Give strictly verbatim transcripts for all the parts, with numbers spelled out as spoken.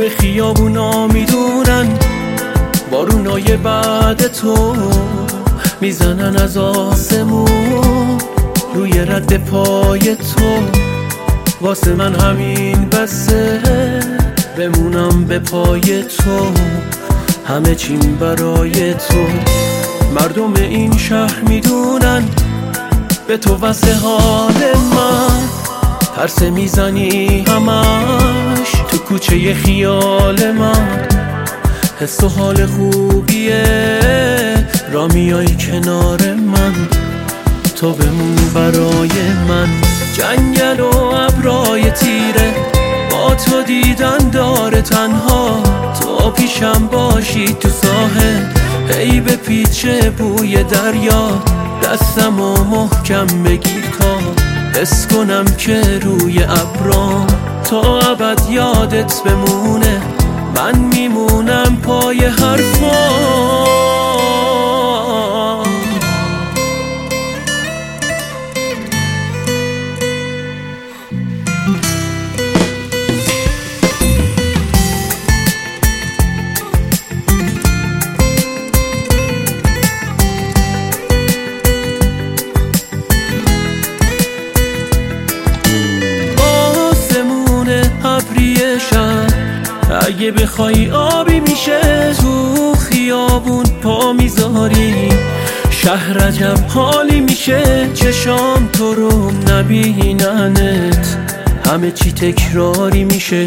همه خیابونا میدونن بارونای بعد تو میزنن از آسمون روی رد پای تو. واسه من همین بسه بمونم به پای تو، همه چیم برای تو. مردم این شهر میدونن به تو واسه حال من پرسه میزنی همش تو کوچه خیال من. حس و حال خوبیه را میای کنار من، تو بمون برای من. جنگل و ابرای تیره با تو دیدن داره تنها، تو پیشم باشی تو ساحل هی به پیچه بوی دریا. دستم و محکم بگیر تا حس کنم که روی ابرام تا ابد یادت بمونه، من میمونم پای حرفام. اگه بخوای آبی میشه تو خیابون پا میذاری، شهر عجب حالی میشه چشام تو رو نبیننت، همه چی تکراری میشه.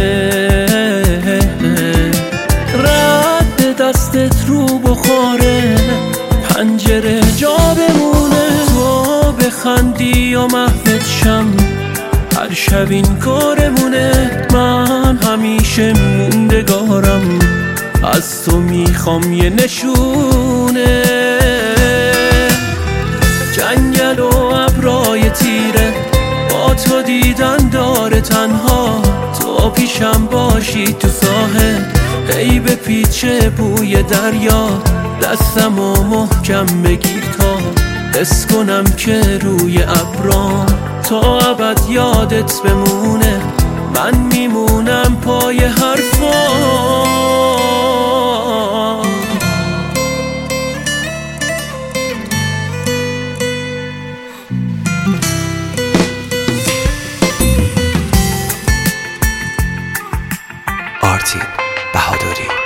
رد دستت رو بخوره پنجره جا بمونه، تو بخندی و محوت شم هر شب این کارمونه. من همیشه موندگارم از تو میخوام یه نشونه. جنگل و ابرای تیره با تو دیدن داره تنها، تو پیشم باشی تو ساحل هی به پیچه بوی دریا. دستم و محکم بگیر تا حس کنم که روی ابرام تا ابد یادت بمونه، من میمونم پای حرفام. آرتین بهادری.